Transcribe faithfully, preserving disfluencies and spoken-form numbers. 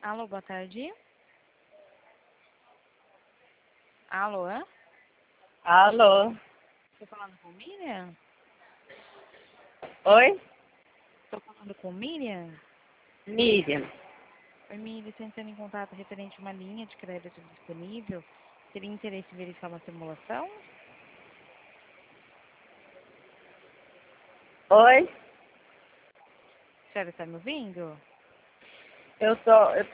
Alô, boa tarde. Alô, hã? Alô? Tô falando com Miriam? Oi? Tô falando com Miriam? Miriam. Oi, Miriam, tô entrando em contato referente a uma linha de crédito disponível. Teria interesse em verificar uma simulação? Oi? A senhora está me ouvindo? Eu tô, eu